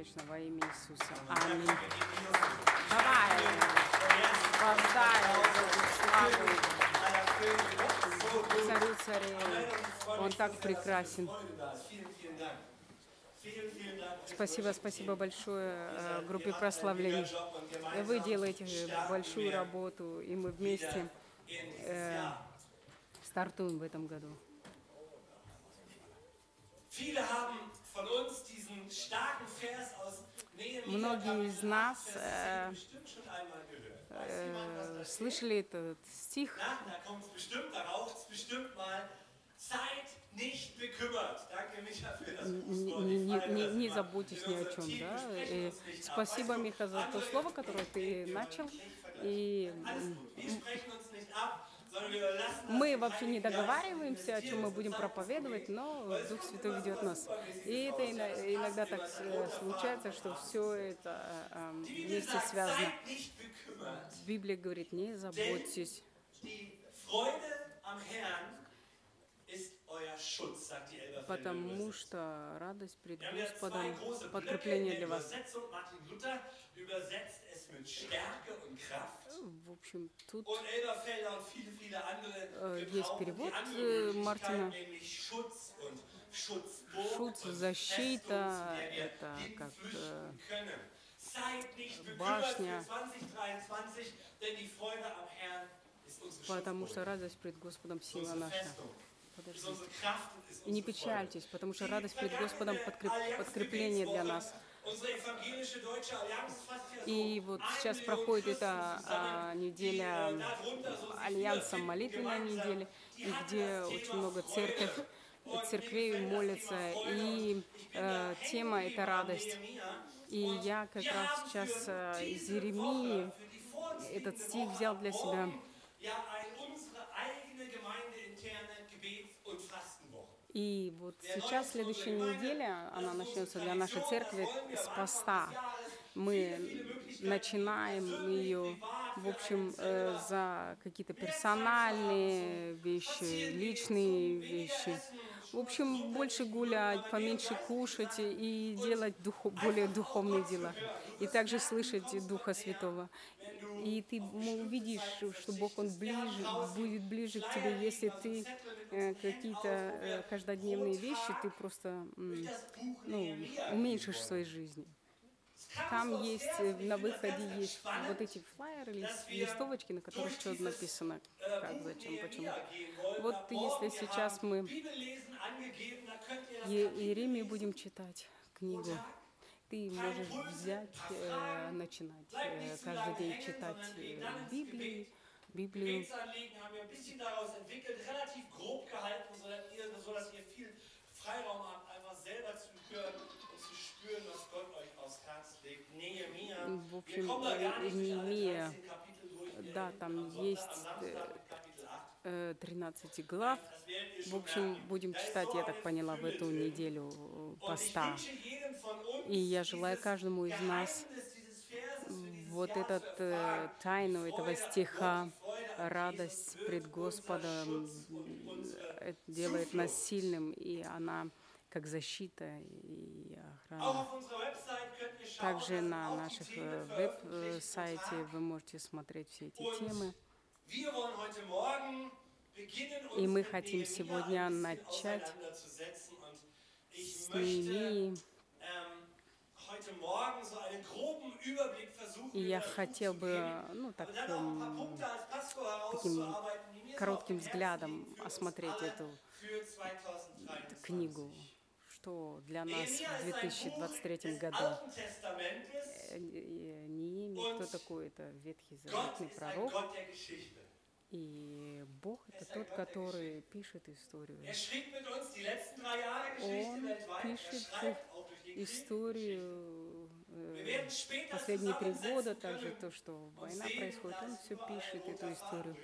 сердечно во имя Иисуса. Аминь. Давай, воздай славу Царю царей. Он так прекрасен. Спасибо большое группе прославления. Вы делаете большую работу, и мы вместе стартуем в этом году. Многие из нас слышали этот стих. Не заботьтесь ни о чем, да? И спасибо, Миха, за то слово, которое ты начал. И мы вообще не договариваемся, о чем мы будем проповедовать, но Дух Святой ведет нас. И это иногда так случается, что все это вместе связано. Библия говорит, не заботьтесь. Потому что радость пред Господом — подкрепление для вас. В общем, тут есть перевод Мартина. Шутц, защита, это как башня. Потому что радость пред Господом — сила наша. Подождите. И не печальтесь, потому что радость пред Господом — подкрепление для нас. И вот сейчас проходит эта неделя Альянса, молитвенная неделя, и где очень много церквей молятся, и тема — это радость. И я как раз сейчас из Иеремии этот стих взял для себя. И вот сейчас, следующая неделя, она начнется для нашей церкви с поста. Мы начинаем ее, в общем, за какие-то персональные вещи, личные вещи. В общем, больше гулять, поменьше кушать и делать более духовные дела. И также слышать Духа Святого. И ты увидишь, что Бог, Он будет ближе к тебе, если ты какие-то каждодневные вещи, ты просто уменьшишь в своей жизни. Там есть, на выходе есть вот эти флаеры, листовочки, на которых что-то написано, как, зачем, почему. Вот если сейчас мы Иеремию будем читать книгу, ты можешь взять, начинать каждый день читать Библию. В общем, Неемия, да, там есть 13 глав. В общем, будем читать, я так поняла, в эту неделю поста. И я желаю каждому из нас вот тайну этого стиха, радость пред Господом, делает нас сильным, и она как защита и охрана. Также на наших веб-сайте вы можете смотреть все эти темы. И мы хотим сегодня начать с Неемии. И я хотел бы, таким коротким взглядом осмотреть эту книгу, что для нас в 2023 году. Неемия, кто такой? Это Ветхий Заветный пророк. И Бог — это тот, который пишет историю. Он пишет историю последние 3 года, также то, что война происходит, он все пишет, эту историю.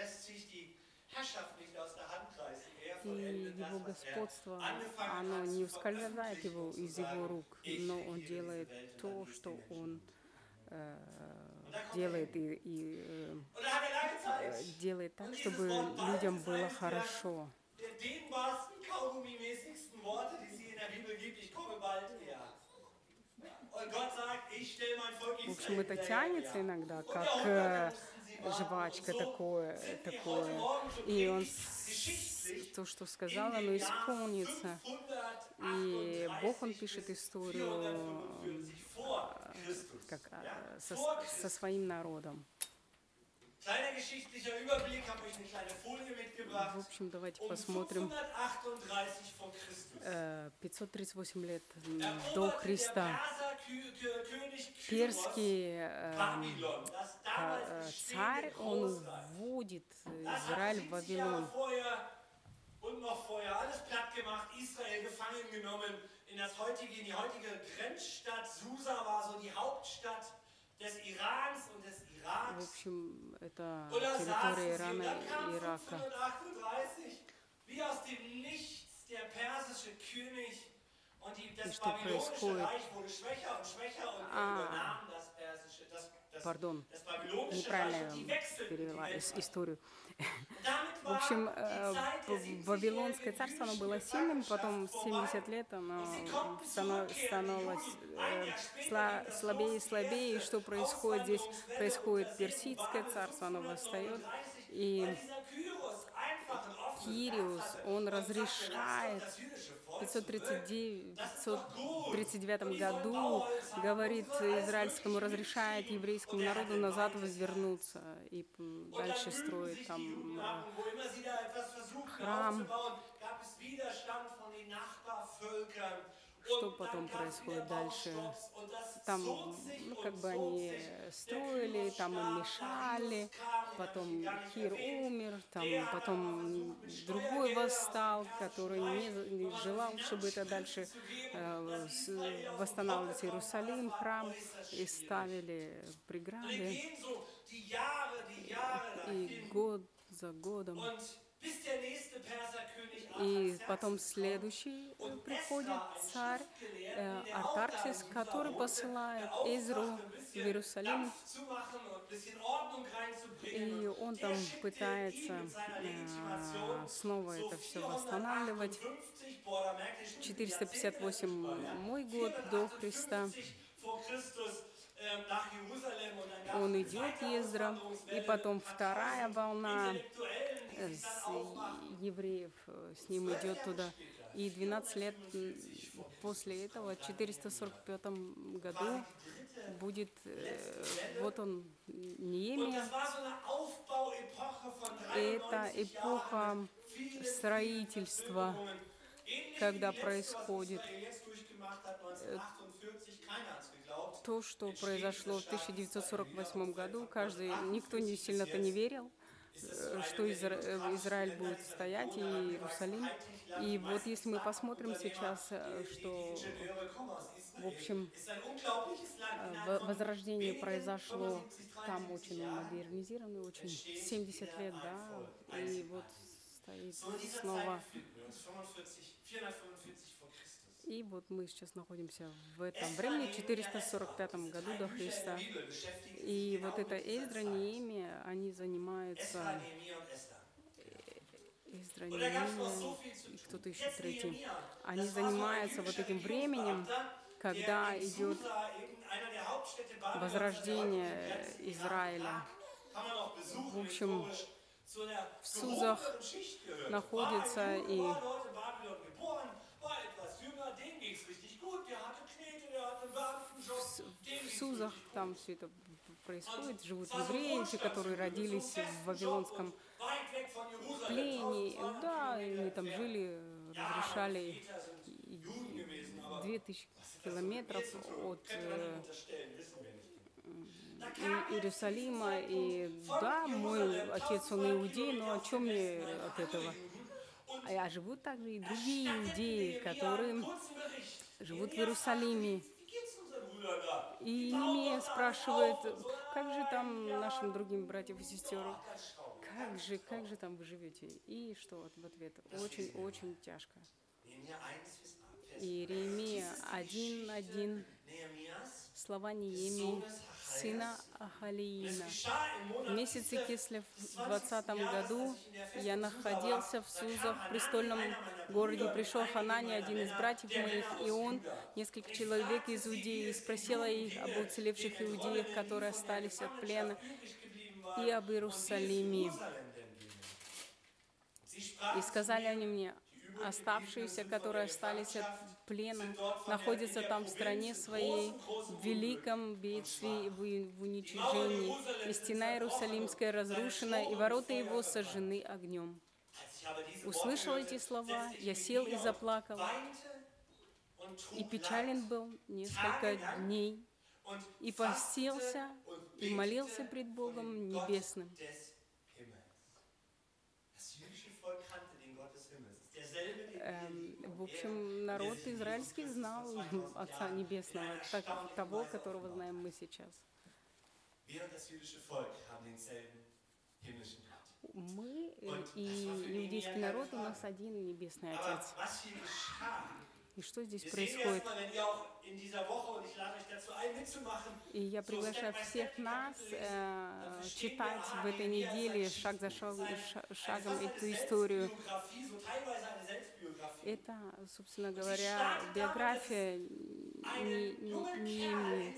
И его господство, оно не ускользает из его рук, но он делает то, что он делает, и делает так, чтобы людям было хорошо. В общем, это тянется иногда, как жвачка такое. И то, что сказал, оно исполнится. И Бог, Он пишет историю со своим народом. В общем, давайте посмотрим. 538 лет до Христа. Перский царь, он уводит Израиль в Вавилон. Und noch vorher alles platt gemacht, Israel gefangen genommen, in die heutige Grenzstadt Susa war so die Hauptstadt des Irans und des Iraks. В общем, это территория Ирана и Ирака. 538, wie aus dem Nichts der persische König und das babylonische Reich wurde schwächer und schwächer und übernahm das persische, Пардон, das babylonische неправильно Reich und die я wechselten перевела die Welt. историю. В общем, Вавилонское царство, оно было сильным, потом 70 лет оно становилось слабее и слабее. И что происходит здесь? Происходит Персидское царство, оно восстает. И Кириус, он разрешает в 539 году, говорит израильскому, разрешает еврейскому народу назад возвернуться и дальше строить там храм. Что потом происходит дальше? Там, как бы они строили, там им мешали, потом Кир умер, там потом другой восстал, который не желал, чтобы это дальше восстанавливался Иерусалим, храм, и ставили преграды, и год за годом. И потом следующий приходит царь Артаксис, который посылает Эзру в Иерусалим, и он там пытается снова это все восстанавливать. 458 год до Христа. Он идет, Ездра, и потом вторая волна евреев с ним идет туда. И 12 лет после этого, в 445 году, будет, вот он, Неемия. Это эпоха строительства, когда происходит то, что произошло в 1948 году. Никто не сильно-то не верил, что Израиль будет стоять, и Иерусалим. И вот если мы посмотрим сейчас, что, в общем, возрождение произошло, там очень модернизировано, очень 70 лет, да, и вот стоит снова. И вот мы сейчас находимся в этом времени, в 445 году до Христа. И вот это Эздра, Неемия, они занимаются... Эздра, Неемия и кто-то еще третий. Они занимаются вот этим временем, когда идет возрождение Израиля. В общем, в Сузах находится и... В Сузах там все это происходит, живут евреи, те, которые родились в Вавилонском плене, да, они там жили, разрешали 2000 километров от Иерусалима, и да, мой отец, он иудей, но о чем мне от этого? А живут также и другие иудеи, которые живут в Иерусалиме. И Неемия спрашивает, как же там нашим другим братьям и сестрам, как же там вы живете? И что в ответ? Очень тяжко. Иеремия 1:1. слова Неемии, сына Ахалиина. В месяце Кислев в 20 году я находился в Сузах, в престольном городе. Пришел Ханани, один из братьев моих, и он, несколько человек из Иудеи, спросила их об уцелевших иудеях, которые остались от плена, и об Иерусалиме. И сказали они мне: оставшиеся, которые остались от плена, находятся там в стране своей, в великом бедствии и в уничижении. И стена Иерусалимская разрушена, и ворота его сожжены огнем. Услышал эти слова, я сел и заплакал, и печален был несколько дней, и постился, и молился пред Богом Небесным. В общем, народ израильский знал Отца Небесного, того, которого знаем мы сейчас. Мы и иудейский народ, у нас один Небесный Отец. И что здесь происходит? И я приглашаю всех нас читать в этой неделе шаг за шагом эту историю. Это, собственно говоря, биография Неемии.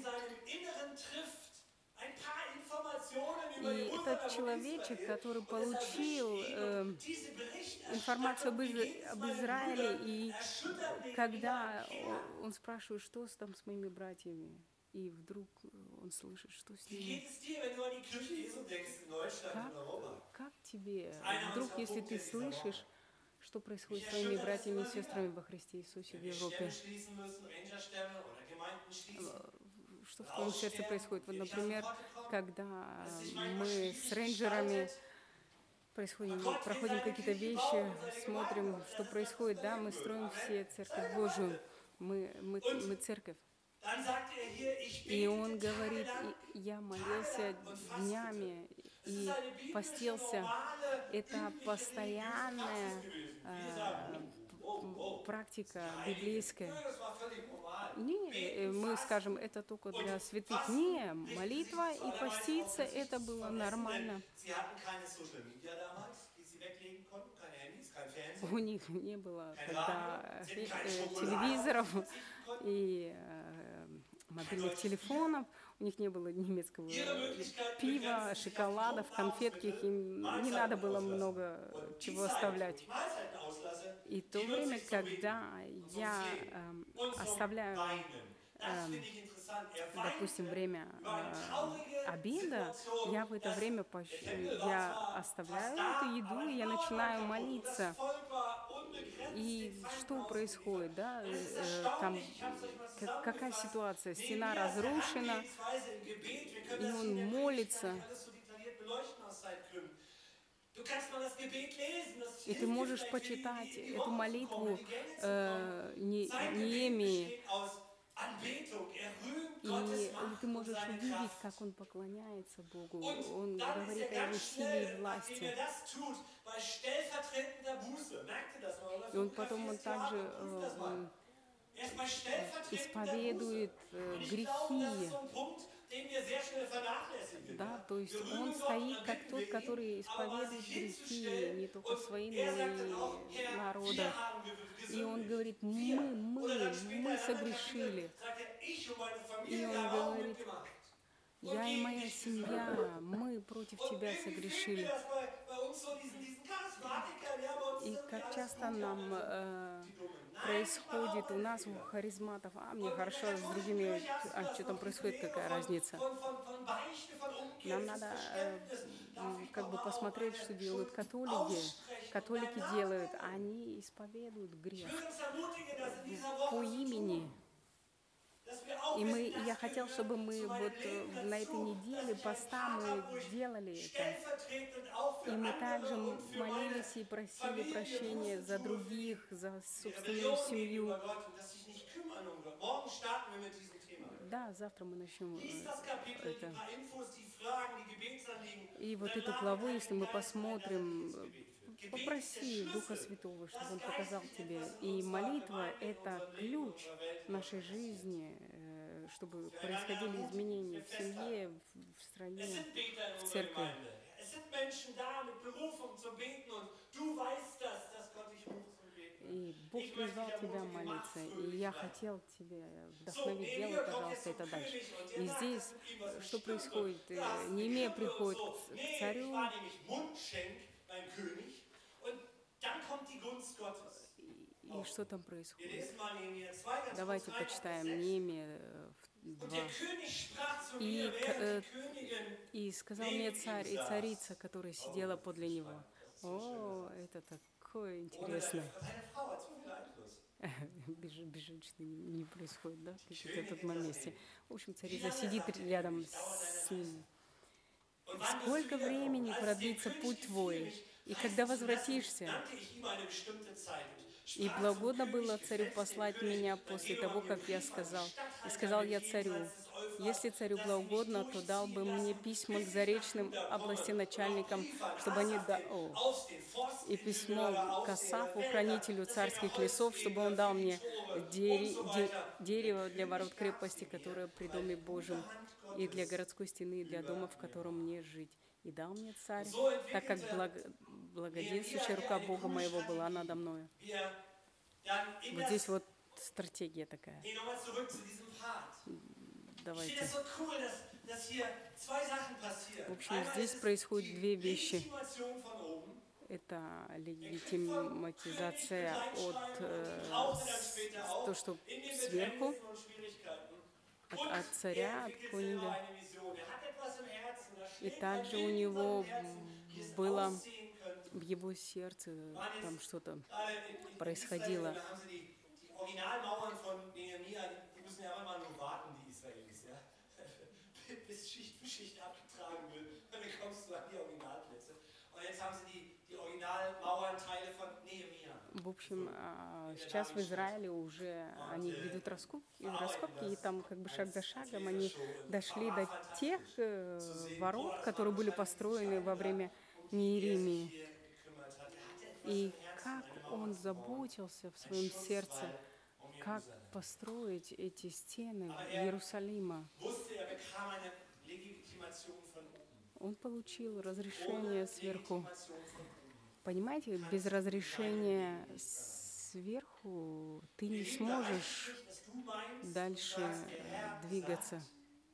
И этот человечек, который получил информацию об Израиле, и когда он спрашивает, что там с моими братьями, и вдруг он слышит, что с ними. Как тебе? Вдруг, если ты слышишь, что происходит с твоими братьями и сестрами во Христе Иисусе в Европе? Что в твоем сердце происходит? Вот, например, когда мы с рейнджерами проходим какие-то вещи, смотрим, что происходит, да, мы строим все Церковь Божию, мы церковь. И он говорит, я молился днями и постился. Это постоянная практика библейская. Не, мы скажем, это только для святых. Не, молитва и поститься, это было нормально. У них не было тогда телевизоров и мобильных телефонов, у них не было немецкого пива, шоколадов, конфетки, им не надо было много чего оставлять. И то время, когда я оставляю, допустим, время обеда, я в это время я оставляю эту еду, и я начинаю молиться. И что происходит, да? Там какая ситуация? Стена разрушена, и он молится. И ты можешь почитать эту молитву Неемии, и ты можешь увидеть, как он поклоняется Богу. Он говорит о его силе и власти. И он потом также исповедует грехи. Да, то есть он стоит как тот, который исповедует грехи не только свои, но и народа. И он говорит, мы согрешили. И он говорит, я и моя семья, мы против тебя согрешили. И как часто нам происходит у нас, у харизматов, мне хорошо, с другими, что там происходит, какая разница. Нам надо как бы посмотреть, что делают католики. Католики делают, они исповедуют грех по имени. И я хотел, чтобы мы вот на этой неделе поста мы делали это. И мы также молились и просили прощения за других, за собственную семью. Да, завтра мы начнем это. И вот эту главу, если мы посмотрим, попроси Духа Святого, чтобы Он показал тебе. И молитва — это ключ нашей жизни, чтобы происходили изменения в семье, в Es стране, sind Beter in в unserer церкви. Gemeinde. Es sind Menschen da mit Berufung zum Beten und du weißt das, dass Gott dich ruft zum Beten. И Бог Ich möchte призвал dich тебя ermutigen, молиться, mach's и я fröhlich weiter. хотел тебя So, вдохновить, делай, Nehemiah kommt jetzt пожалуйста, zum это дальше. König und И der sagt, здесь dass mit ihm was nicht что stimmt происходит? und du hast eine Неемия Krippe und приходит so. к Nee, ich царю, war nämlich Mundschenk beim König und dann kommt die Gunst Gottes. и что там Wir происходит? lesen mal Nehemiah 2, ganz kurz Давайте rein, ab почитаем Vers 6. Неемия Und 2. der König sprach zu И, mir, während die Königin и сказал мне царь и царица, которая сидела подле него. О, это такое интересное. Seine Frau hat so viel Einfluss. Безженчно не происходит, да, в каких-то тут моменте. В общем, царица сидит рядом с ним. Сколько времени продлится путь твой, и когда возвратишься? И благодно было царю послать меня после того, как я сказал. И сказал я царю, если царю благоугодно, то дал бы мне письма к заречным областеначальникам, чтобы они и письмо к Асафу, хранителю царских лесов, чтобы он дал мне дерево для ворот крепости, которое при доме Божьем, и для городской стены, и для дома, в котором мне жить. И дал мне царь, так как благоденствующая рука Бога моего была надо мною. Вот здесь вот стратегия такая. Давайте. В общем, здесь происходят две вещи. Это легитиматизация от то, что сверху, от царя, от конунга. И также у него было в его сердце, там что-то происходило. В общем, сейчас в Израиле уже они ведут раскопки, и там как бы шаг за шагом они дошли до тех ворот, которые были построены во время Неемии. И как он заботился в своем сердце, как построить эти стены Иерусалима. Он получил разрешение сверху. Понимаете, без разрешения сверху ты не сможешь дальше двигаться.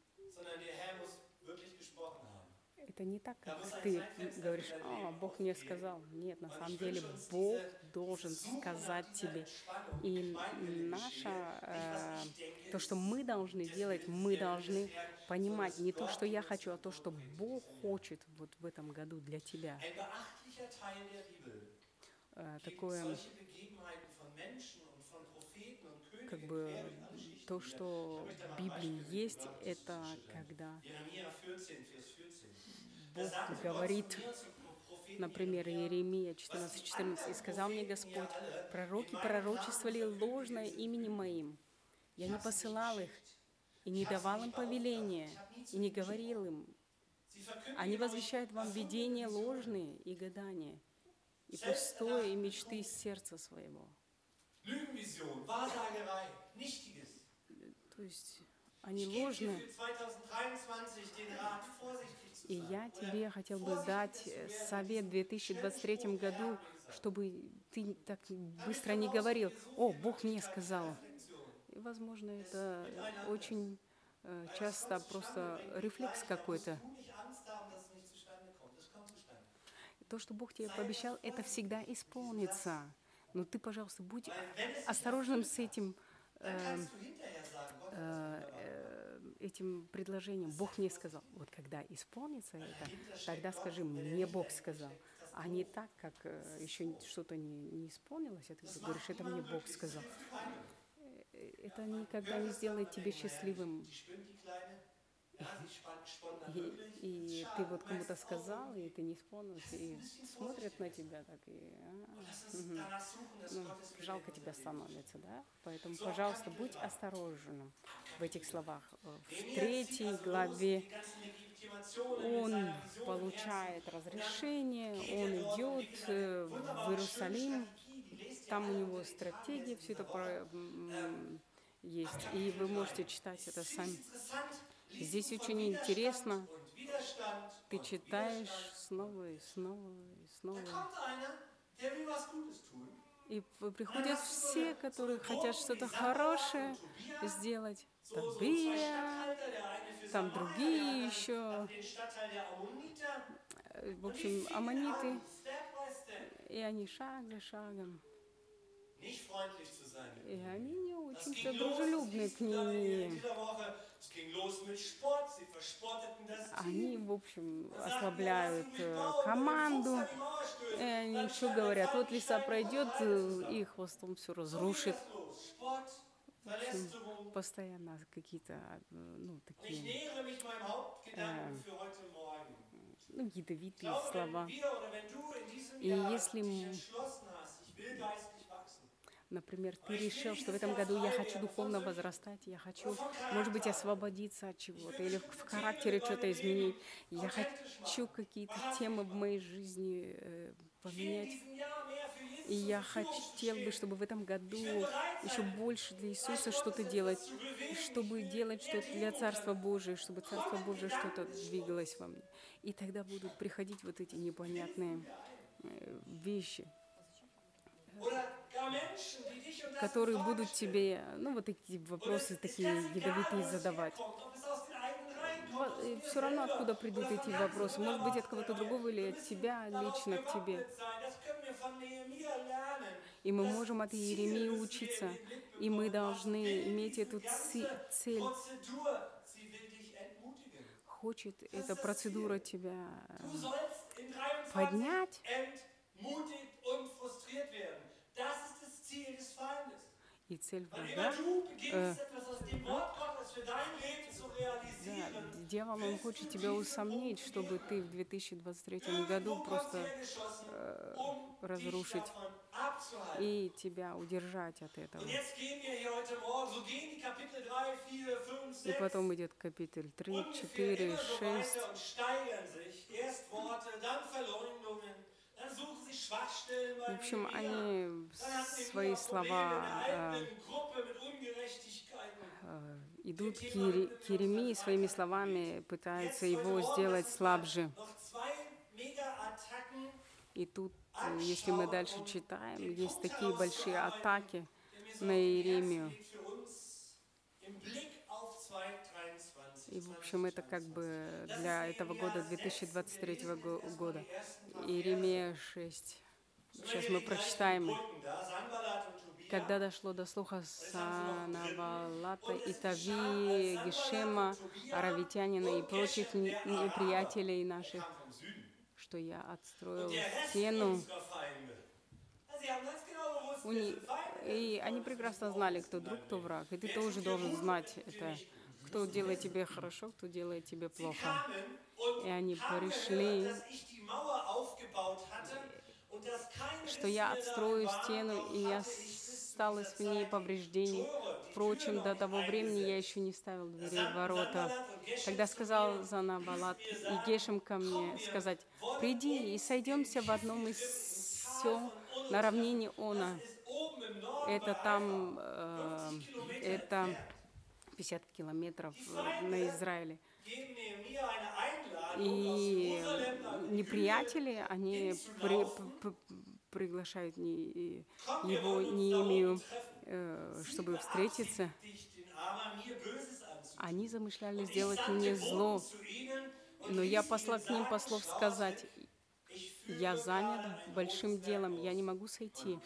Это не так, как ты говоришь, Бог мне сказал. Нет, на самом деле Бог должен сказать тебе. И то, что мы должны делать, мы должны понимать не то, что я хочу, а то, что Бог хочет вот в этом году для тебя. Такое, как бы, то, что в Библии есть, это когда Бог говорит, например, Иеремия 14:14, «И сказал мне Господь, пророки пророчествовали ложное именем моим. Я не посылал их, и не давал им повеления, и не говорил им. Они возвещают вам видения ложные и гадания, и пустое, и мечты из сердца своего». То есть они ложные. И я тебе хотел бы дать совет в 2023 году, чтобы ты так быстро не говорил, Бог мне сказал. И, возможно, это очень часто просто рефлекс какой-то. То, что Бог тебе пообещал, это всегда исполнится. Но ты, пожалуйста, будь осторожным с этим предложением. Бог мне сказал. Вот когда исполнится это, тогда скажи, мне Бог сказал. А не так, как еще что-то не исполнилось, а ты говоришь, это мне Бог сказал. Это никогда не сделает тебя счастливым. И ты вот кому-то сказал, и ты не исполнился, и смотрят на тебя так, и жалко тебя становится, да? Поэтому, пожалуйста, будь осторожным в этих словах. В 3 главе он получает разрешение, он идет в Иерусалим, там у него стратегия, все это есть. И вы можете читать это сами. Здесь очень интересно. Ты читаешь снова и снова и снова. И приходят все, которые хотят что-то хорошее сделать. Тобия, там другие еще. В общем, аммониты. И они шаг за шагом. И они не очень-то дружелюбны к ним. Они, в общем, ослабляют команду. И они что говорят? Вот лиса пройдет, и хвостом все разрушит. В общем, постоянно какие-то, такие, ядовитые слова. И если, например, ты решил, что в этом году я хочу духовно возрастать, я хочу, может быть, освободиться от чего-то, или в характере что-то изменить, я хочу какие-то темы в моей жизни поменять, и я хотел бы, чтобы в этом году еще больше для Иисуса что-то делать, чтобы делать что-то для Царства Божия, чтобы Царство Божие что-то двигалось во мне. И тогда будут приходить вот эти непонятные вещи, которые будут тебе, вот такие вопросы, такие ядовитые задавать. Все равно, откуда придут эти вопросы. Может быть, от кого-то другого или от тебя, лично к тебе. И мы можем от Иеремии учиться. И мы должны иметь эту цель. Хочет эта процедура тебя поднять. И цель врага. Дьявол, он хочет тебя усомнить, чтобы ты в 2023 году просто разрушить и тебя удержать от этого. И потом идет капитель 3, 4, 6. В общем, они свои слова идут к Иеремии, своими словами пытаются его сделать слабже. И тут, если мы дальше читаем, есть такие большие атаки на Иеремию. И, в общем, это как бы для этого года, 2023 года. Иеремия 6. Сейчас мы прочитаем. Когда дошло до слуха Санавалата и Тавии, Гешема, Аравитянина и прочих неприятелей наших, что я отстроил стену. И они прекрасно знали, кто друг, кто враг. И ты тоже должен знать это. Кто делает тебе хорошо, кто делает тебе плохо. И они пришли, что я отстрою стену, и не осталось в ней повреждений. Впрочем, до того времени я еще не ставил дверей в ворота. Когда сказал Санавалат и Гешем ко мне сказать: «Приди и сойдемся в одном из сел на равнине Она». Это там, это 50 километров на Израиле. И неприятели, они приглашают его, Неемию, чтобы встретиться. Они замышляли сделать мне зло, но я послал к ним послов сказать: «Я занят большим делом, я не могу сойти».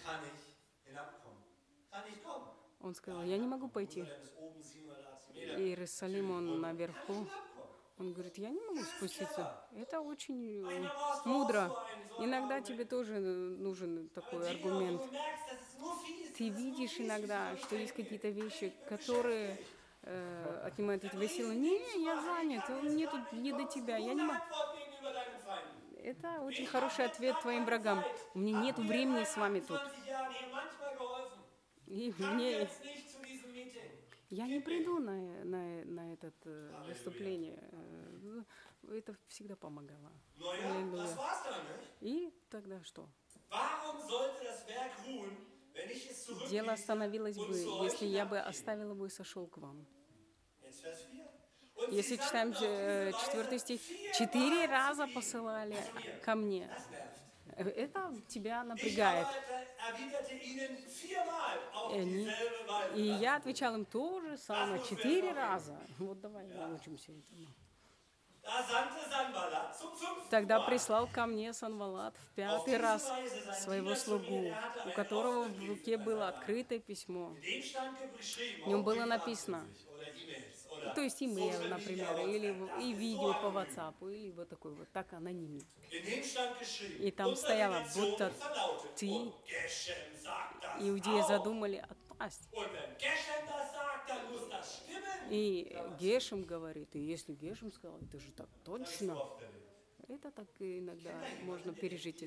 Он сказал: «Я не могу пойти». Иерусалим, он наверху. Он говорит: «Я не могу спуститься». Это очень мудро. Иногда тебе тоже нужен такой аргумент. Ты видишь иногда, что есть какие-то вещи, которые отнимают у тебя силы. «Не, я занят, мне тут не до тебя, я не могу». Это очень хороший ответ твоим врагам. У меня нет времени с вами тут. И я не приду на это выступление. Это всегда помогало. И тогда что? дело остановилось бы, если я бы оставил его и сошел к вам. Если читаем 4 стих, 4 раза посылали ко мне. Это тебя напрягает. И я отвечал им то же самое 4 раза. Вот давай научимся этому. Тогда прислал ко мне Санбалат в 5-й раз своего слугу, у которого в руке было открытое письмо. В нем было написано, то есть имейл, например, или и видео по WhatsApp, или вот такой вот, так анонимно. И там стояло, будто ты, иудеи, задумали отпасть. И Гешем говорит, и если Гешем сказал, это же так точно. Это так иногда можно пережить.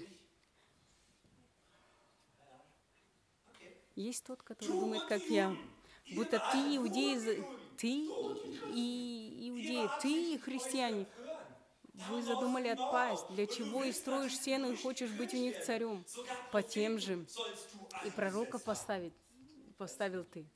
Есть тот, который думает, как я, будто ты иудеи, ты и иудеи, ты и христиане. Вы задумали отпасть, для чего и строишь стену и хочешь быть у них царем. По тем же и пророка поставил ты.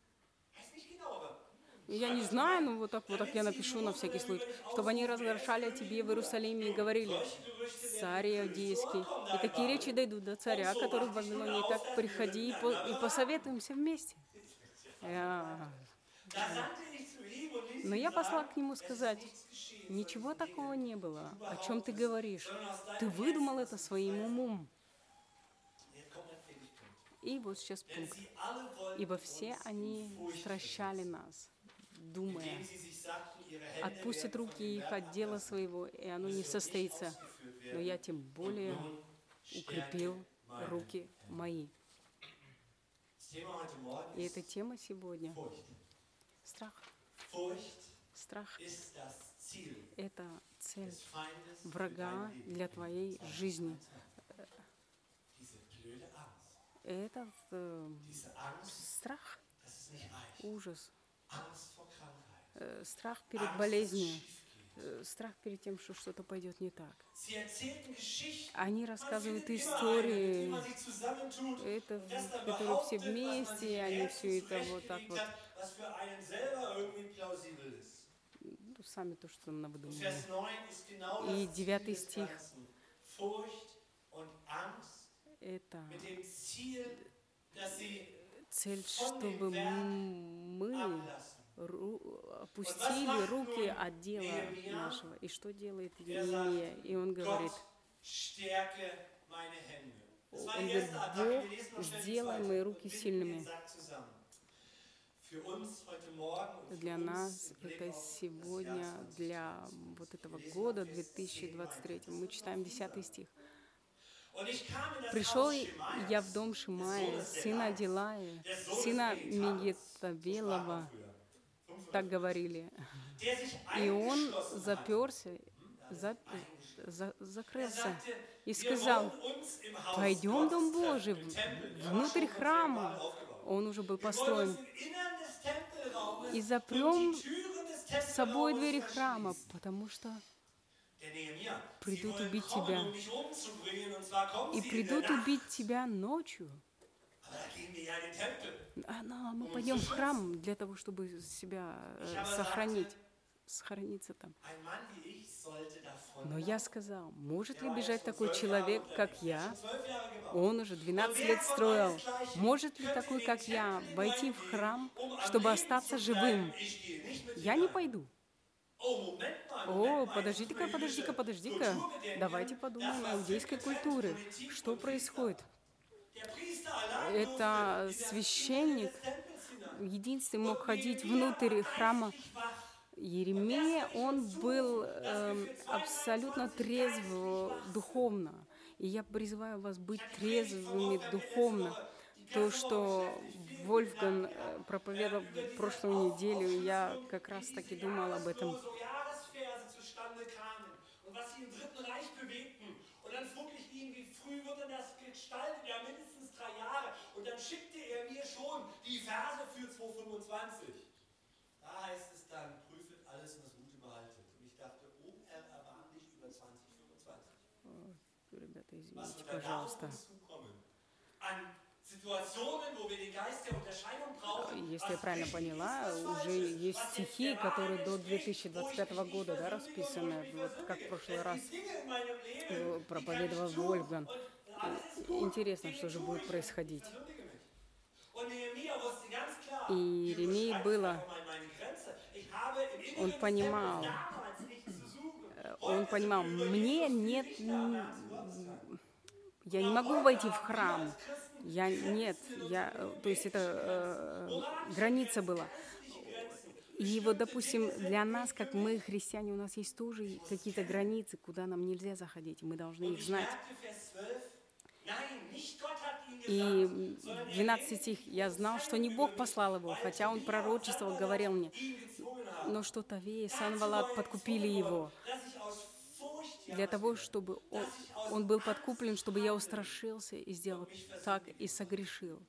Я не знаю, но вот так я напишу на всякий случай, чтобы они разглашали о тебе в Иерусалиме и говорили, царь иудейский. И такие речи дойдут до царя, который в Вавилоне. И так приходи и посоветуемся вместе. Но я послал к нему сказать, ничего такого не было, о чем ты говоришь. Ты выдумал это своим умом. И вот сейчас пункт. Ибо все они стращали нас, думая, отпустят руки их от дела своего, и оно не состоится. Но я тем более укрепил руки мои. И эта тема сегодня — страх. Страх — это цель врага для твоей жизни. Это страх, ужас, страх перед болезнью, страх перед тем, что что-то пойдет не так. Они рассказывают истории, которые все вместе, они все это вот так вот. Сами то, что нам выдумали. И 9 стих. Это цель, чтобы мы опустили руки от дела нашего. И что делает Иеремия? И он говорит, Бог, сделай мои руки сильными. Для нас это сегодня, для вот этого года, 2023, мы читаем 10 стих. «Пришел я в дом Шимая, сына Адилая, сына Мегетавелова», так говорили. И он заперся, закрылся и сказал, пойдем в Дом Божий, внутрь храма. Он уже был построен. И запрем с собой двери храма, потому что придут убить тебя. И придут убить тебя ночью. Но мы пойдем в храм для того, чтобы себя сохраниться там. Но я сказал, может ли бежать такой человек, как я? Он уже 12 лет строил. Может ли такой, как я, войти в храм, чтобы остаться живым? Я не пойду. О, подожди-ка. Давайте подумаем о иудейской культуре. Что происходит? Это священник единственный мог ходить внутрь храма. Иеремия, он был абсолютно трезв духовно. И я призываю вас быть трезвыми духовно. То, что Вольфган проповедовал в прошлую неделю, я как раз таки думала об этом. Ребята, извините, пожалуйста. Situationen, wo wir den Geist der Unterscheidung brauchen, Если я was правильно richtig ist, поняла, was уже falsch ist, есть was jetzt стихи, der которые Wahrheit до entspricht, wo ich 2025 mich nicht года, да, versündige und wo ich расписаны, mich вот как в versündige. прошлый Es раз gibt Dinge in meinem Leben, die kann проповедовал ich tun Вольфган. und alles ist gut. Интересно, Dinge что же tue будет ich und ich происходить. versündige mich. Und Nehemia wusste ganz klar, И hier Иеремии überschreitet было, einfach mal meine Grenze. Ich habe im он Inneren des Tempels понимал, damals nichts zu suchen. он Heute sind понимал, wir über мне Jesus viel нет, dichter am Herzen Gottes dran. я Und не auch могу heute войти в haben wir храм, als Christen я нет, Grenzen in я, unserem Leben, то есть ethische Grenzen, это moralische граница Grenzen, была. geistliche Grenzen. И вот, Bestimmte допустим, Dinge для sind нас, nicht как für мы, mich. христиане, у нас есть тоже Ich muss es какие-то kennen. границы, куда нам нельзя заходить, мы должны Und их ich знать. merkte Vers 12, nein, nicht Gott hat ihn И gesandt, sondern 12 стих, я знал, что не Бог послал его, хотя он пророчествовал, говорил мне, но что Тавей и Санбалат подкупили его для того, чтобы он был подкуплен, чтобы я устрашился и сделал так и согрешил,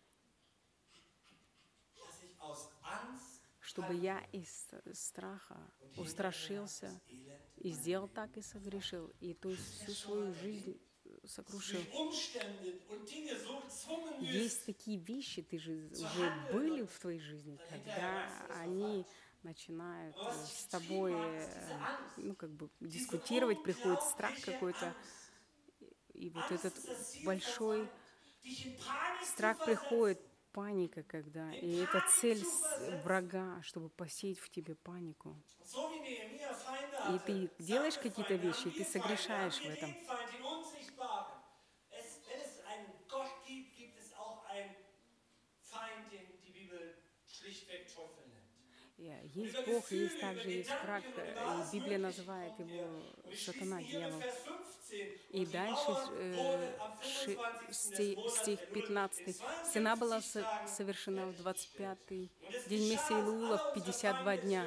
чтобы я из страха устрашился и сделал так и согрешил, и то есть всю свою жизнь сокрушил. Есть такие вещи, ты же уже были в твоей жизни, когда они начинают с тобой, ну, как бы дискутировать, приходит страх какой-то, и вот этот большой страх приходит, паника, когда, и это цель врага, чтобы посеять в тебе панику. И ты делаешь какие-то вещи, и ты согрешаешь в этом. Есть Бог, есть также есть враг, и Библия называет его сатана, дьявол. И дальше стих 15. Стена была совершена в 25-й день месяца Илуула в 52 дня.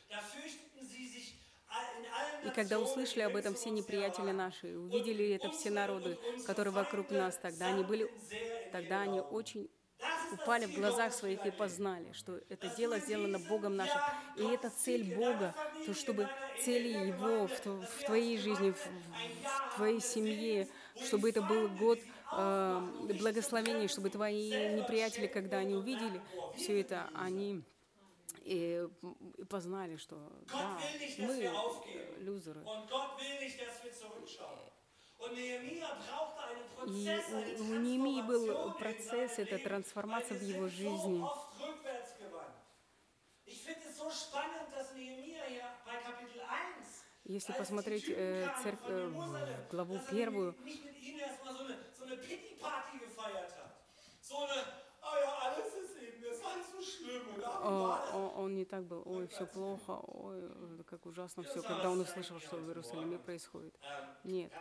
И когда услышали об этом все неприятели наши, увидели это все народы, которые вокруг нас, тогда они очень упали в глазах своих и познали, что это дело сделано Богом нашим. И это цель Бога, то чтобы цели Его в твоей жизни, в твоей семье, чтобы это был год благословения, чтобы твои неприятели, когда они увидели все это, они и познали, что да, мы лузеры. И у Неемии был процесс, это трансформация в его жизни. Если посмотреть главу 1, он не так был, ой, все плохо, ой, как ужасно все, когда он услышал, что в Иерусалиме происходит. Нет.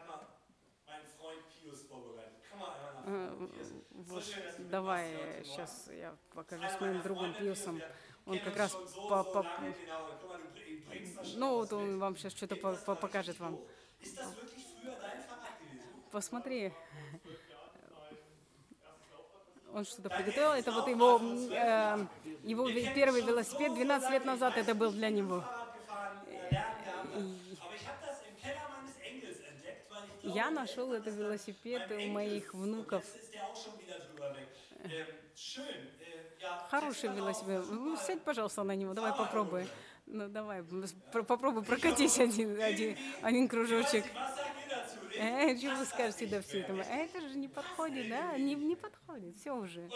Вот, давай, сейчас я покажу с моим другом Пиусом. Он как раз ну, вот он вам сейчас что-то покажет вам. Посмотри. Он что-то приготовил. Это вот его первый велосипед 12 лет назад это был для него. Я нашел этот велосипед у моих внуков. Хороший велосипед. Сядь, пожалуйста, на него. Давай попробуй. Ну, давай, попробуй прокатись один кружочек. Что вы скажете до всего этого? Это же не подходит, да? Не подходит. Все уже.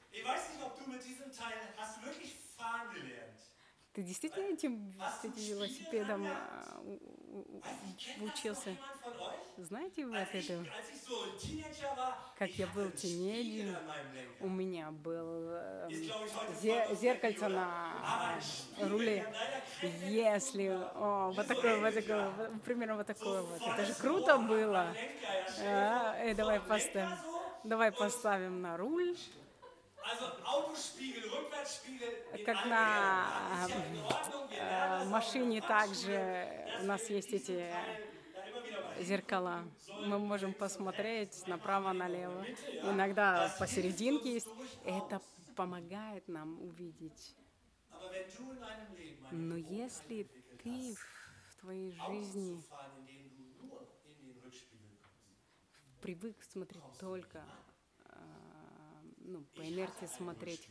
Ты действительно этим велосипедом учился? Знаете вы от этого? Как я был тинейджером, у меня был зеркальце на руле. Если... вот такое, примерно вот такое вот. Это же круто было. Давай поставим на руль. Как на машине также у нас есть эти зеркала. Мы можем посмотреть направо-налево. Иногда посерединке есть. Это помогает нам увидеть. Но если ты в твоей жизни привык смотреть только ну, по инерции смотреть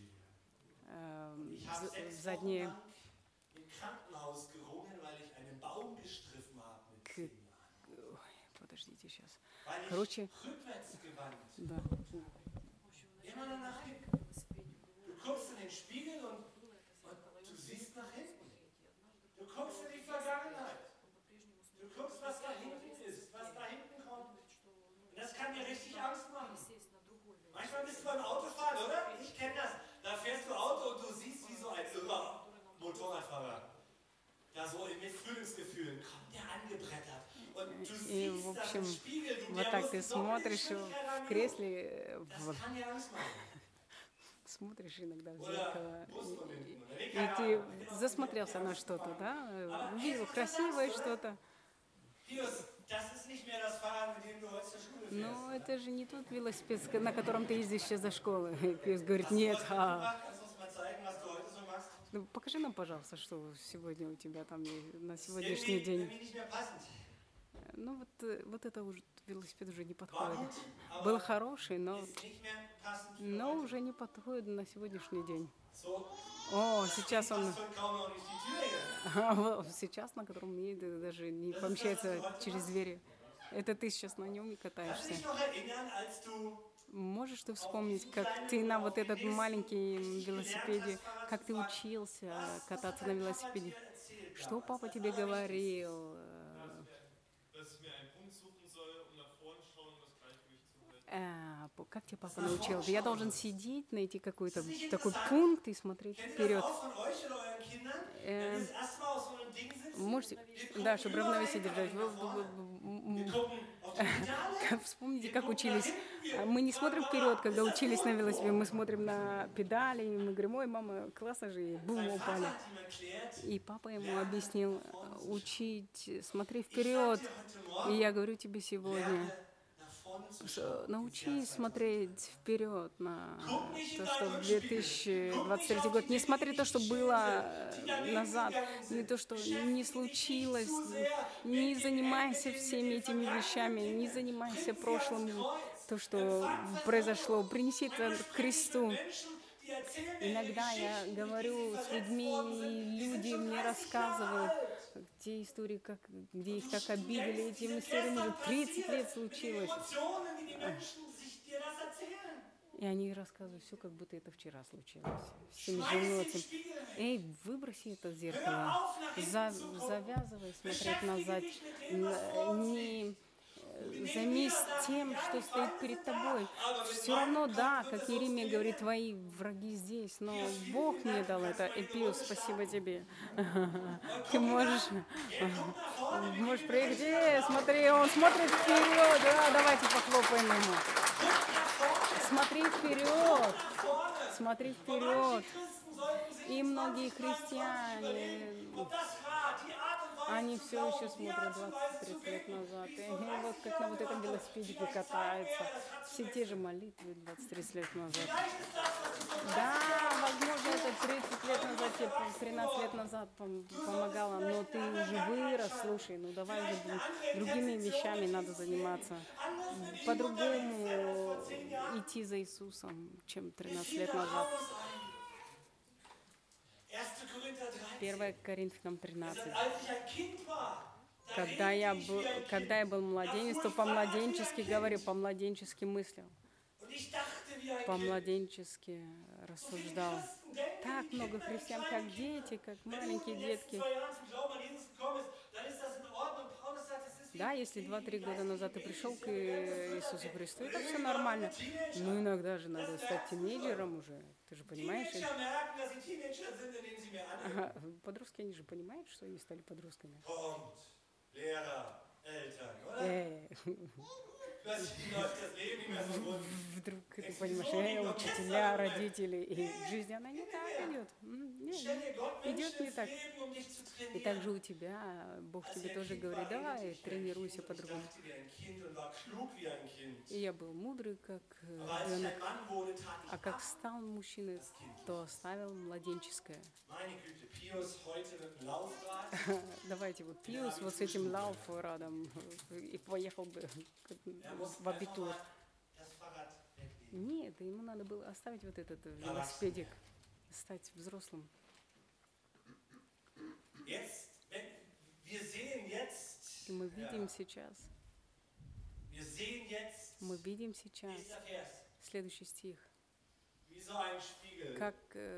Und ich habe в 6 Wochen задние lang im Krankenhaus gerungen, weil ich einen Baum gestriffen habe mit к- 10 Jahren. ой, подождите сейчас. Weil ich Короче, rückwärts gewandt да. immer nur nach hinten. Du guckst in den Spiegel und du siehst nach hinten. Du guckst in die Vergangenheit. Du guckst, was da hinten ist, was da hinten kommt. Und das kann dir richtig Angst machen. Manchmal bist du beim Autofahren, oder? Ich kenne das. Da fährst du Auto und du siehst, wie so ein irrer Motorradfahrer da so mit Frühlingsgefühlen kommt der angebrettert. Und du И, в siehst das общем, im Spiegel, du, вот der так muss ты die doppelte смотришь Geschwindigkeit в annehmen. кресле, Das kann dir Angst machen. смотришь иногда в Oder зеркало, Bus von hinten. Oder nee, и keine ты Ahnung. Ich засмотрелся на что-то, да, увидел красивое что-то. Pius, das ist nicht mehr das Fahrrad, mit dem du heute zur Schule fährst. Но это же не тот велосипед, на котором ты ездишь сейчас до школы. И Пирс говорит, нет, Kannst du uns mal zeigen, was du heute so machst? ну, покажи нам, пожалуйста, что сегодня у тебя там на Ist сегодняшний день. irgendwie nicht mehr passend. Ну вот это уже велосипед уже не War подходит. gut, Был aber хороший, но ist nicht mehr passend für heute. уже не подходит на сегодняшний день. So, О, сейчас он, passt heute kaum noch durch die Tür gegangen. сейчас на котором едет, даже не помещается через двери. Это ты сейчас на нем и Kannst du катаешься. dich noch erinnern, als du Можешь ты вспомнить, как ты на вот этот маленький велосипеде, как ты учился кататься на велосипеде? Что папа тебе говорил? Dass ich mir einen Punkt suchen soll und nach vorne schauen, um das Gleichgewicht zu halten. Как тебя папа научил? Я должен сидеть, найти какой-то такой пункт и смотреть kennt ihr das вперед. auch von euch oder euren Kindern? Wenn ihr das erste Mal auf so einem Ding sitzt, Можете, wir gucken да, чтобы immer равновесие hinten держать. nach vorne. Wir gucken auf die Pedale. Вспомните, как учились. Мы не смотрим вперед, когда учились на велосипеде, мы смотрим на педали, и мы говорим, ой, мама, классно же, и бум, Mein упали. Vater hat ihm erklärt, И папа ему объяснил, учить, смотри вперед. И я говорю тебе сегодня, nach vorne zu schauen. научись смотреть вперед на то, что в 2023 год. Не смотри то, что было назад, не то, что не случилось. Не занимайся всеми этими вещами, не занимайся прошлым, то, что произошло. Принеси это к Христу. Иногда я говорю с людьми, и люди мне рассказывают те истории, где их так обидели. Этим историям уже 30 лет случилось. Emotionen, wie die Menschen sich dir das erzählen. И они рассказывают все, как будто это вчера случилось. Всем Schmeiß жену den этим. Spiegel weg. Эй, выброси это Hör зеркало. auf, nach hinten zu gucken. Завязывай смотреть Beschäftige назад. dich mit dem, was vor uns Не займись тем, что стоит перед тобой. Все равно, да, как Иеремия говорит, твои враги здесь, но Бог мне дал это. Эпиус, спасибо тебе. Ты можешь приехать. Смотри, он смотрит вперед. Да, давайте похлопаем ему. Смотри вперед. Смотри вперед. И многие христиане, они все еще смотрят 20-30 лет назад. И вот как на вот этом велосипедике катаются. Все те же молитвы 20-30 лет назад. Да, возможно, это 30 лет назад, тебе 13 лет назад помогало, но ты уже вырос, слушай, ну давай уже другими вещами надо заниматься. По-другому идти за Иисусом, чем 13 лет назад. 1 Коринфянам 13. Когда я был младенец, то по-младенчески говорил, по-младенчески мыслил, по-младенчески рассуждал. Так много христиан, как дети, как маленькие детки. Да, если 2-3 года назад ты пришел к Иисусу Христу, это все нормально. Но иногда же надо стать тинейджером уже. Ты же понимаешь? Ага, подростки, они же понимают, что они стали подростками. Вдруг ты понимаешь, учителя, родители, и жизнь, она не так идет. Идет не так. И также у тебя, Бог тебе тоже говорит, давай, тренируйся по-другому. И я был мудрый, как ребенок, а как стал мужчиной, то оставил младенческое. Давайте вот Пиус вот с этим лауфрадом и поехал бы в абитур. Нет, ему надо было оставить вот этот велосипедик, стать взрослым. Jetzt, wir sehen jetzt, И мы видим сейчас, wir sehen jetzt, мы видим сейчас, nächster Vers, следующий стих, wie so ein Spiegel. как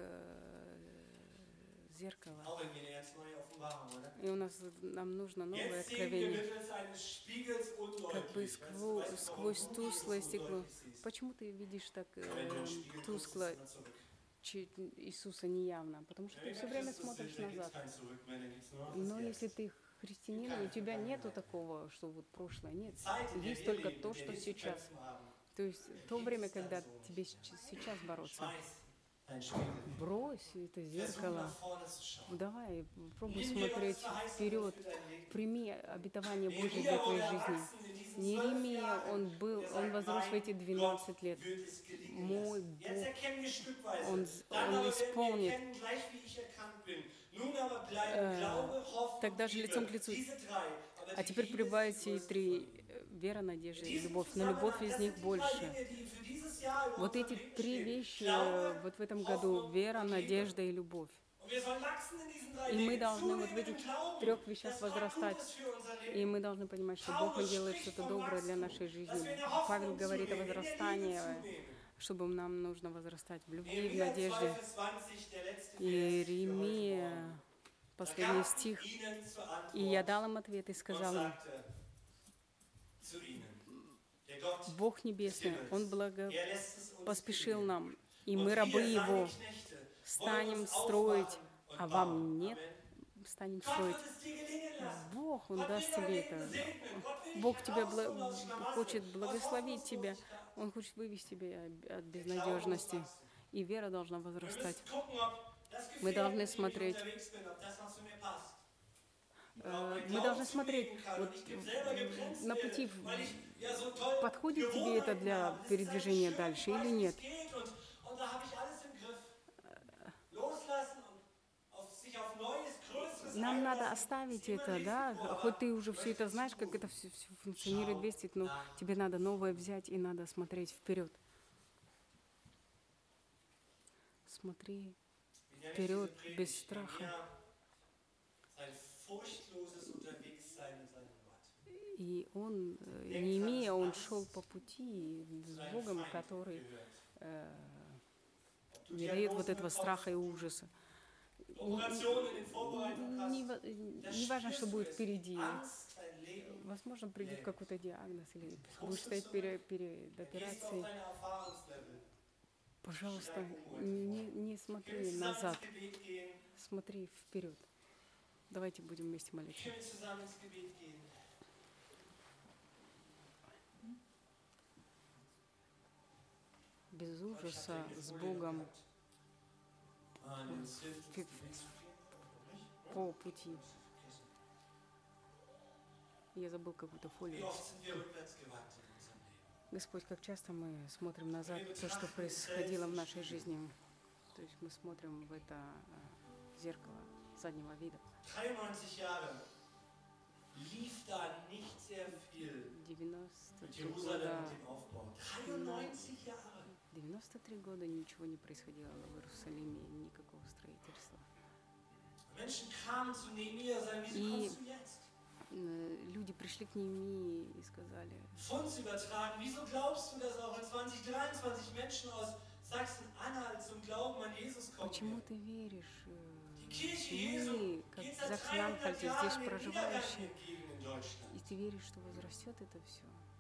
зеркало. Auch in mir jetzt neue Offenbarung, oder? И нам нужно новое Jetzt sehen wir откровение. mittels eines Spiegels Как бы undeutlich. Weißt du, warum сквозь du тусклое Jesus стекло. undeutlich siehst? Почему ты видишь так Wenn du in den Spiegel guckst, тускло ist immer zurück. Иисуса неявно? Потому что Wenn ты wir все bei время Christus смотришь sind, dann gibt's назад. kein Zurück mehr, dann gibt's nur noch das Но Jetzt. если ты христианин, у тебя нету такого, что вот прошлое. Нет. Zeit, in der Есть wir только leben, то, in der что wir zu сейчас. kämpfen haben. То есть то время, когда тебе сейчас бороться. Schmeiß dein Spiegel. Брось это Versuch зеркало. nach vorne zu schauen. Давай, пробуй Nimm dir смотреть Gottes Verheißung вперед. für dein Leben. Прими обетование Божье Nehemia для твоей wurde жизни. erwachsen in diesen 12 Неремия, Jahren. он Der sagt, возрос в эти mein 12 лет. Gott wird es gelingen Мой lassen. Jetzt Бог, erkennen wir stückweise. Он Dann aber werden wir исполнит. erkennen, gleich wie ich erkannt bin. Nun aber bleiben Glaube, Hoffnung, Тогда же лицом к Liebe. лицу. Diese drei. Aber А die теперь Liebe ist die прибавите и größte 3: вера, надежда и Diesen любовь. Но любовь Zusammenhang, из das них sind die drei больше. Dinge, die für dieses Jahr in Вот unserem эти Leben 3 stehen. вещи Glaube, вот в этом году: Hoffnung вера, und Liebe. надежда и любовь. Und wir sollen wachsen in diesen drei И мы Dingen. должны вот в Zunehmen этих im Glauben, 3 вещах dass Gott возрастать. Gutes für unser Leben. И мы должны понимать, что Бог Он делает что-то доброе для нашей жизни. Павел говорит о возрастании, чтобы нам нужно возрастать в любви, в Nehemia надежде. 2,20, der letzte Vers für heute Иеремия, Morgen. последний стих. И я дал им ответ и сказал им: Бог Небесный, Он поспешил нам, и мы, рабы Его, станем строить, а вам нет, станем строить. Бог, Он даст тебе это. Бог тебя хочет благословить тебя. Он хочет вывести тебя от безнадежности. И вера должна возрастать. Мы должны смотреть. Мы должны смотреть вот, на пути, подходит тебе это для передвижения дальше или нет. Нам надо оставить это, да, хоть ты уже все это знаешь, как это все функционирует, действует, но тебе надо новое взять и надо смотреть вперед. Смотри вперед без страха. И он, Неемия, он шел по пути с Богом, который не дает вот этого страха и ужаса. Не важно, что будет впереди. Возможно, придет какой-то диагноз, или будешь стоять перед операцией. Пожалуйста, не смотри назад, смотри вперед. Давайте будем вместе молиться. Без ужаса, с Богом, по пути. Я забыл какую-то фолию. Господь, как часто мы смотрим назад, то, что происходило в нашей жизни. То есть мы смотрим в это зеркало заднего вида. 93 года. 93 года ничего не происходило в Иерусалиме, никакого строительства. И люди пришли к Неемии и сказали: почему ты веришь? Мы, как в Заксенанхальте, здесь проживающие, и ты веришь, что возрастет это все?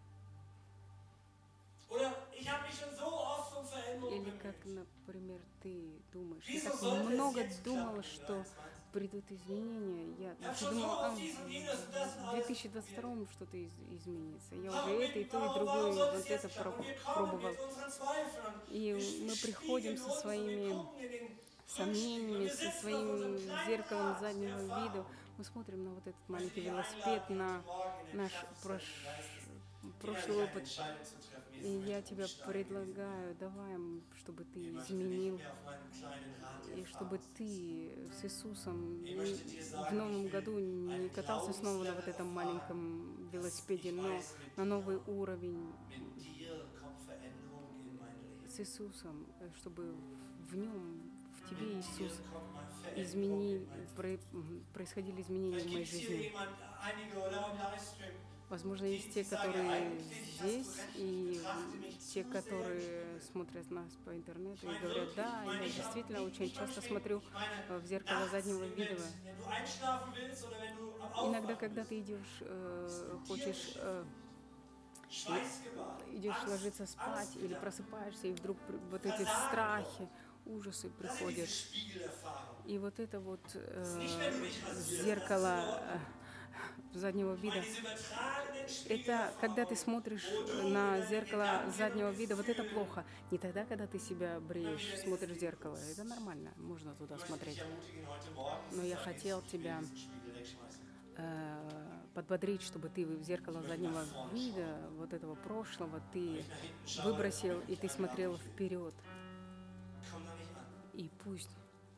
Или как, например, ты думаешь, ты так много думал, что придут изменения. Ты думал, в 2022 что-то изменится. Я уже это, и то, и другое, вот это пробовал. И мы приходим со своими сомнениями, со своим зеркалом заднего вида. Мы смотрим на вот этот маленький велосипед, на наш прошлый опыт. И я тебя предлагаю, давай, чтобы ты изменил, и чтобы ты с Иисусом в новом году не катался снова на вот этом маленьком велосипеде, но на новый уровень. с Иисусом, чтобы в нем, в тебе, Иисус, Hier kommt mal Veränderung. происходили изменения в Vielleicht моей gibt es hier жизни. jemand, einige oder im Livestream, Возможно, die, есть die те, sagen, которые eigentlich hast du здесь, recht, и ich betrachte mich те, zu sehr которые im Spiegel. смотрят нас по интернету и Ich meine говорят, wirklich, да, ich meine я nicht, действительно nicht, очень nicht beim часто Schminken. смотрю Ich meine в зеркало nachts заднего im вида. Bett, wenn du einschlafen willst oder wenn du am Иногда, Aufwachen когда bist. ты идешь, хочешь, Schweißgebadet, идешь Angst, ложиться спать или Angstgedanken, просыпаешься, и вдруг вот эти Versagen страхи, ужасы Das sind приходят. diese Spiegelerfahrungen. И вот это вот Das ist nicht, wenn du dich rasierst, das ist in зеркало Ordnung. заднего Ich meine, вида, diese übertragenen это когда ты Spiegelerfahrungen, смотришь wo du на deine зеркало Gedanken заднего und вида, вот это Gefühle плохо. Не тогда, когда ты себя бреешь, wieder смотришь в dieses зеркало. Ding Это нормально, можно туда Ich möchte dich смотреть. ermutigen heute Morgen, Но zu я sagen, хотел jetzt, ich will тебя diesen Spiegel wegschmeißen. подбодрить, чтобы ты в зеркало заднего вида, вот этого прошлого, ты выбросил, и ты смотрел вперед. Komm da nicht an. И пусть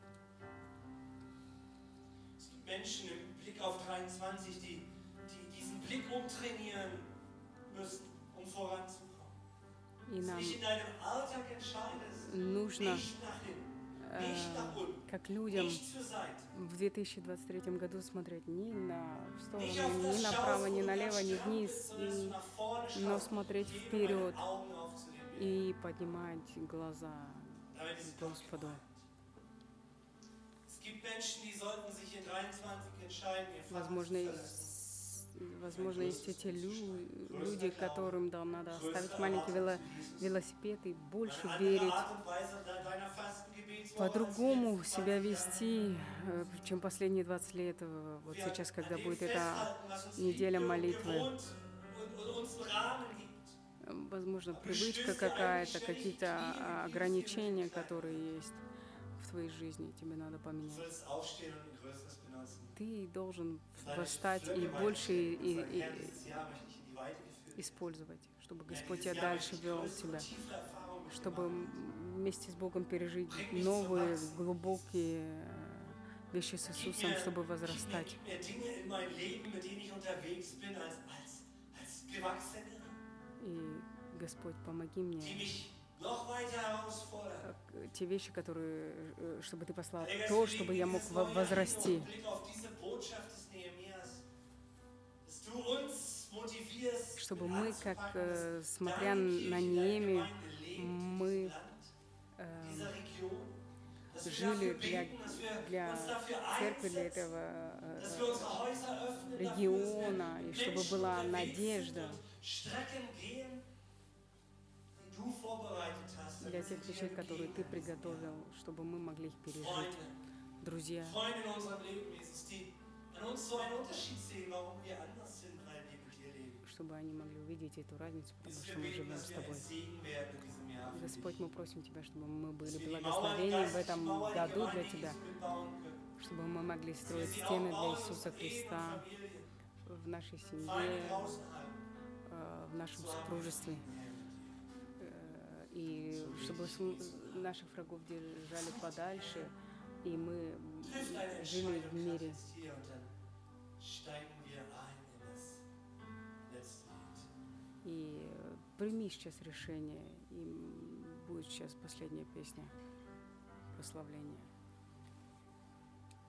Es gibt Menschen im Blick auf 23, die diesen Blick umtrainieren müssen, um voranzukommen. и нам Nicht in deinem Alltag entscheidest, нужно, nicht nach hinten, nicht nach unten, как людям, nicht zur Seite. в 2023 году смотреть ни в сторону, Nicht auf das ни schaust, направо, wo ни du налево, gerade ни strampelst, вниз, sondern dass du nach vorne но schaust, смотреть jedem вперед deine Augen aufzunehmen. и поднимать глаза Damit ist к Gott Господу. gemeint. Es gibt Menschen, die sollten sich in 23 entscheiden, ihr Vater zu verlassen. Возможно, есть эти люди, которым надо оставить маленький велосипед и больше Eine andere верить, Art und Weise deiner Fastengebetswoche по-другому als die себя letzten 20 Jahre. вести, чем последние 20 лет. Вот Wir сейчас, когда an dem будет эта festhalten, was uns неделя Liebe und молитвы, gewohnt und uns einen Rahmen gibt. возможно, привычка какая-то, какие-то ограничения, которые есть в твоей жизни, тебе надо Du поменять. sollst aufstehen und ein größeres benutzen. Ты должен Deine восстать и Flöcke больше weitergeben. Herr, dieses Jahr möchte ich in die Weite geführt werden. использовать, чтобы Herr, Господь dieses тебя Jahr дальше möchte ich вел größere тебя, und tiefere Erfahrungen mit dir чтобы machen. вместе с Богом пережить Bring mich новые, zum Wachsen. глубокие вещи с Gib Иисусом, чтобы mir возрастать. Dinge in mein Leben, mit denen ich unterwegs bin, als Gewachsene, И, Господь, помоги die мне mich noch weiter herausfordern. те вещи, которые, чтобы Ты послал, Heiliger то, Geist, чтобы wir я legen мог dieses neue возрасти. Jahr Blick auf diese Botschaft des Nehemias, dass du uns motivierst, Чтобы mit мы, как, anzupacken, dass смотря deine на Kirche, deine Nehемию, Gemeinde lebt in мы diesem Land, dieser Region, dass wir жили dafür beten, dass wir для uns dafür церкви, для einsetzen, этого dass wir unsere Häuser öffnen dafür, региона, и dass wir чтобы Menschen была unterwegs sind надежда und Strecken gehen, die du vorbereitet hast, для damit sie тех dir вещей, которые Ты begegnen. приготовил, чтобы мы могли их пережить. Freunde, Друзья, Freunde in unserem Leben, Jesus, die an uns so einen Unterschied sehen, warum wir anders sind, weil wir mit dir leben. чтобы они могли увидеть эту разницу, потому Jesus, что wir мы beten, живем dass с wir ein Тобой. Segen werden in diesem Jahr. für Господь, dich. мы просим Тебя, чтобы мы были Dass wir die Mauern, die благословением в geistlichen этом Mauern, die году для Gemeinde Тебя, Jesu mitbauen können. чтобы мы могли Dass wir строить sie стены для aufbauen in Иисуса unseren Ehen Христа und Familien, в нашей fein семье, draußen halten. в нашем So haben wir супружестве, Frieden, Herr, mit dir. и чтобы наших врагов держали подальше, и мы Trifft eine жили в Entscheidung мире. jetzt hier und dann steigen wir ein in das letzte Lied. И прими сейчас решение, и будет сейчас последняя песня прославления.